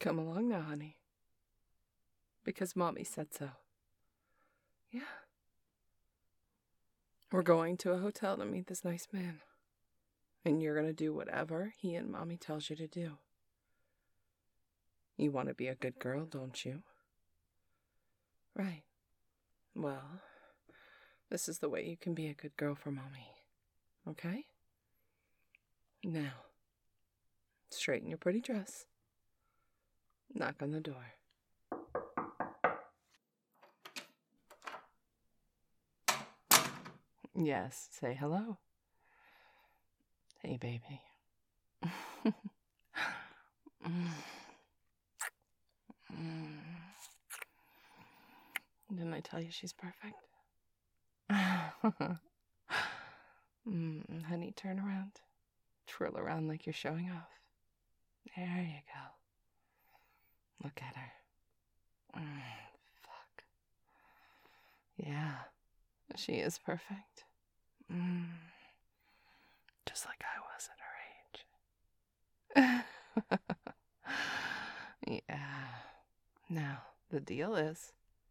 Come along now, honey. Because Mommy said so. Yeah. We're going to a hotel to meet this nice man. And you're going to do whatever he and Mommy tells you to do. You want to be a good girl, don't you? Right. Well, this is the way you can be a good girl for Mommy. Okay? Now, straighten your pretty dress. Knock on the door. Yes, say hello. Hey, baby. Didn't I tell you she's perfect? Honey, turn around. Twirl around like you're showing off. There you go. Look at her. Fuck. Yeah, she is perfect. Just like I was at her age. Yeah. Now, the deal is,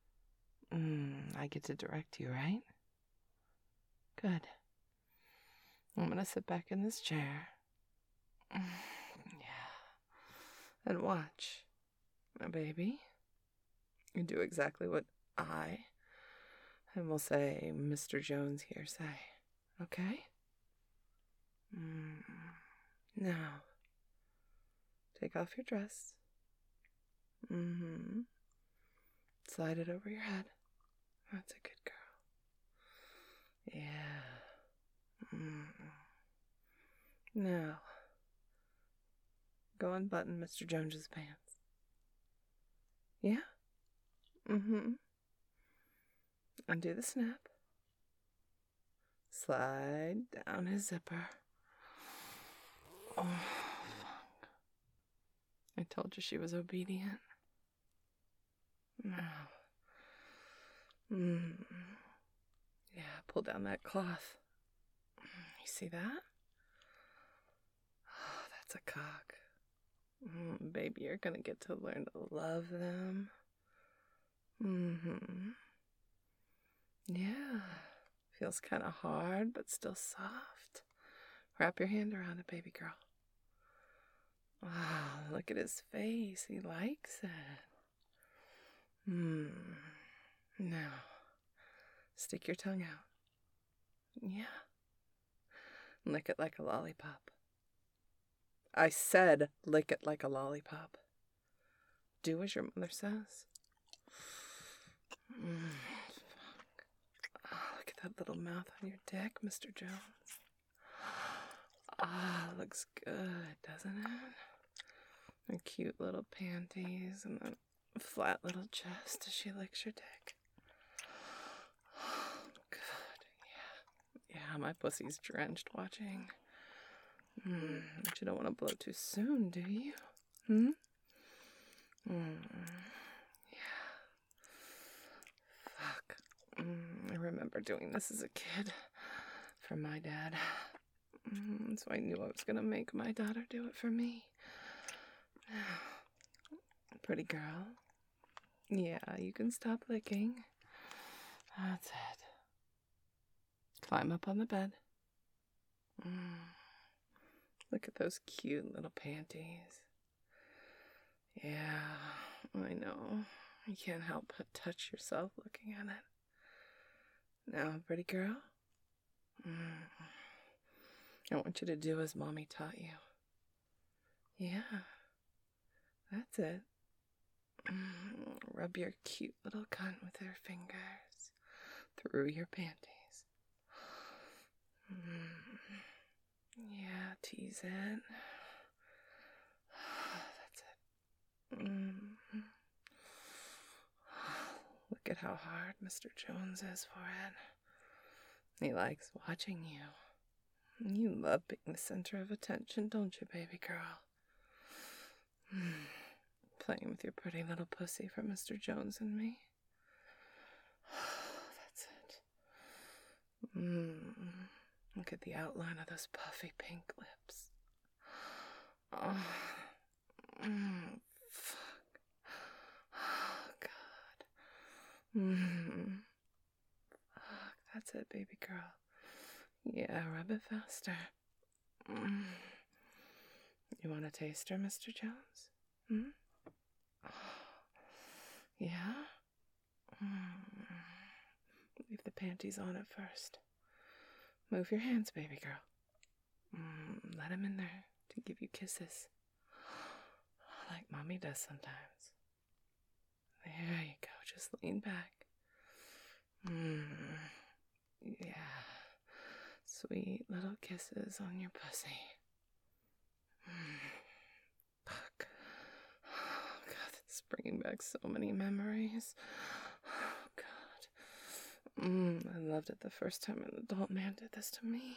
I get to direct you, right? Good. I'm gonna sit back in this chair. Yeah. And watch. My baby. You do exactly what I, and we'll say Mr. Jones here say. Okay? Now, take off your dress. Slide it over your head. That's a good girl. Yeah. Now, go unbutton Mr. Jones's pants. Yeah? Undo the snap. Slide down his zipper. Oh, fuck. I told you she was obedient. Now. Yeah, pull down that cloth. You see that? Oh, that's a cock. Baby, you're gonna get to learn to love them. Yeah. Feels kind of hard, but still soft. Wrap your hand around it, baby girl. Wow, look at his face. He likes it. Now, stick your tongue out. Yeah. Lick it like a lollipop. I said lick it like a lollipop. Do as your mother says. Fuck. Oh, look at that little mouth on your dick, Mr. Jones. Looks good, doesn't it? Her cute little panties and that flat little chest as she licks your dick. Good, yeah. Yeah, my pussy's drenched watching. But you don't want to blow too soon, do you? Yeah. Fuck. I remember doing this as a kid for my dad. So I knew I was gonna make my daughter do it for me. Pretty girl. Yeah, you can stop licking. That's it. Climb up on the bed. Look at those cute little panties. Yeah, I know. You can't help but touch yourself looking at it. Now, pretty girl. I want you to do as Mommy taught you. Yeah, that's it. Rub your cute little cunt with your fingers through your panties. Yeah, tease it. That's it. Look at how hard Mr. Jones is for it. He likes watching you. You love being the center of attention, don't you, baby girl? Playing with your pretty little pussy for Mr. Jones and me. That's it. Look at the outline of those puffy pink lips. Oh, fuck. Fuck, that's it, baby girl. Yeah, rub it faster. You want a taster, Mr. Jones? Yeah? Leave the panties on at first. Move your hands, baby girl. Let him in there to give you kisses. Like Mommy does sometimes. There you go. Just lean back. Yeah. Sweet little kisses on your pussy. Fuck. Oh, God, it's bringing back so many memories. Oh, God. I loved it the first time an adult man did this to me.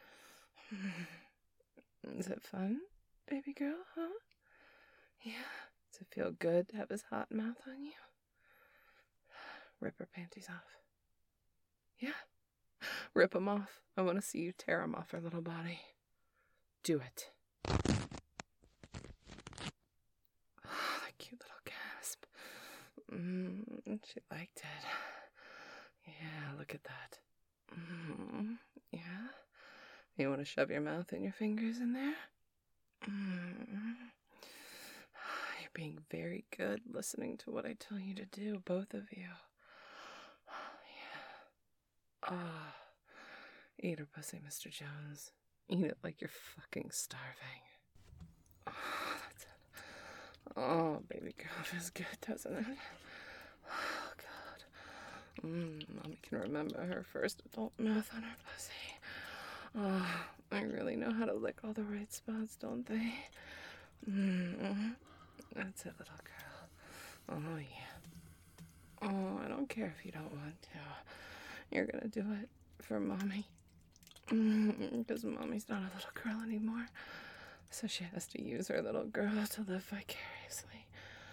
Is it fun, baby girl, huh? Yeah. Does it feel good to have his hot mouth on you? Rip her panties off. Yeah. Rip them off. I want to see you tear them off her little body. Do it. Oh, that cute little gasp. She liked it. Yeah, look at that. Yeah? You want to shove your mouth and your fingers in there? You're being very good listening to what I tell you to do, both of you. Yeah. Eat her pussy, Mr. Jones. Eat it like you're fucking starving. That's it. Oh, baby girl, feels good, doesn't it? Oh, God. Mommy can remember her first adult mouth on her pussy. Oh, I really know how to lick all the right spots, don't they? That's it, little girl. Oh, yeah. Oh, I don't care if you don't want to. You're gonna do it for Mommy. Because Mommy's not a little girl anymore. So she has to use her little girl to live vicariously.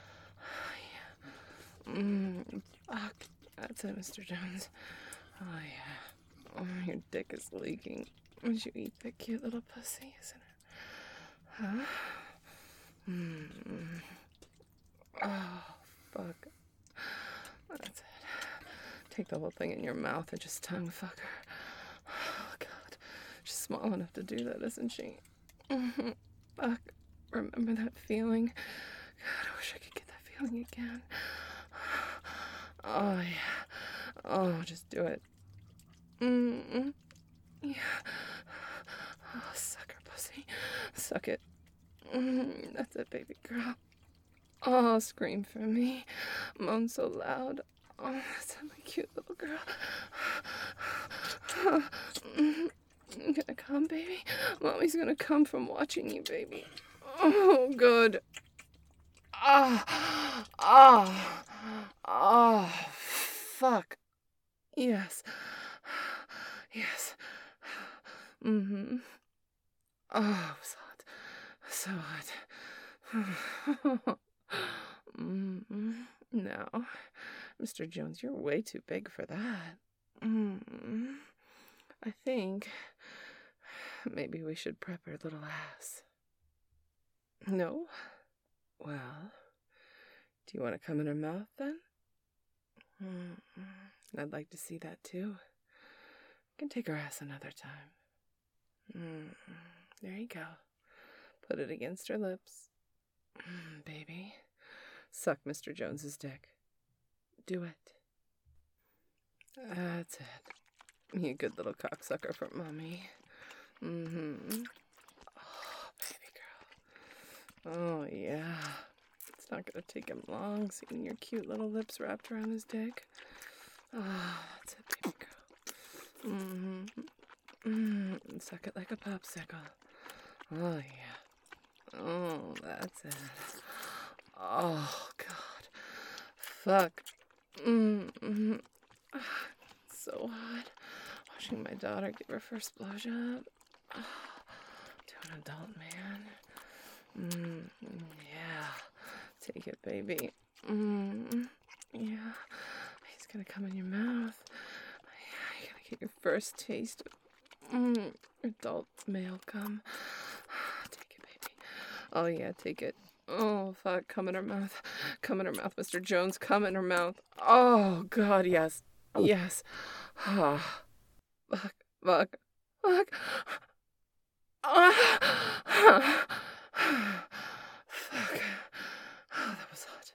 Oh, yeah. Fuck. That's it, Mr. Jones. Oh, yeah. Oh, your dick is leaking. Would you eat that cute little pussy, isn't it? Huh? Oh, fuck. That's it. Take the whole thing in your mouth and just tongue fuck her. Oh, God. She's small enough to do that, isn't she? Fuck. Remember that feeling? God, I wish I could get that feeling again. Oh, yeah. Oh, just do it. Yeah. Oh, suck her pussy. Suck it. That's it, baby girl. Oh, scream for me. Moan so loud. Oh, that's my cute little girl. You gonna come, baby? Mommy's gonna come from watching you, baby. Oh, good. Fuck. Yes. Yes. Oh, it was hot. So hot. No. Mr. Jones, you're way too big for that. I think maybe we should prep her little ass. No? Well, do you want to come in her mouth then? I'd like to see that too. I can take her ass another time. There you go. Put it against her lips. Baby. Suck Mr. Jones's dick. Do it. That's it. You good little cocksucker for Mommy. Oh, baby girl. Oh, yeah. It's not gonna take him long seeing your cute little lips wrapped around his dick. Oh, that's it, baby girl. Suck it like a popsicle. Oh, yeah. Oh, that's it. Oh, God. Fuck. So hot. Watching my daughter give her first blowjob. To an adult man. Yeah. Take it, baby. Yeah. He's gonna come in your mouth. Yeah, you're gonna get your first taste of adult male cum. Take it, baby. Oh, yeah, take it. Oh, fuck. Come in her mouth. Come in her mouth, Mr. Jones. Come in her mouth. Oh, God, yes. Yes. Ah. Fuck. Fuck. Fuck. Ah. Fuck. Oh, that was hot.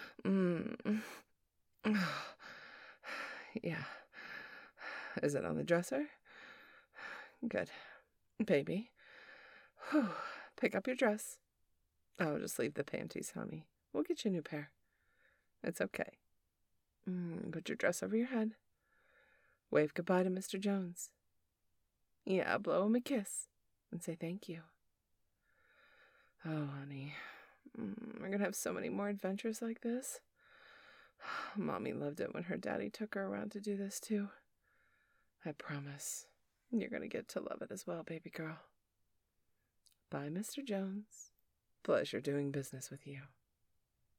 Yeah. Is it on the dresser? Good. Baby. Whew. Pick up your dress. Oh, just leave the panties, honey. We'll get you a new pair. It's okay. Put your dress over your head. Wave goodbye to Mr. Jones. Yeah, blow him a kiss and say thank you. Oh, honey. We're gonna have so many more adventures like this. Mommy loved it when her daddy took her around to do this too. I promise you're gonna get to love it as well, baby girl. Bye, Mr. Jones. Pleasure doing business with you.